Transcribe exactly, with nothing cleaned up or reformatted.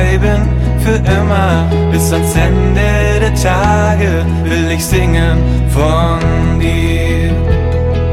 bleiben für immer. Bis ans Ende der Tage will ich singen von dir.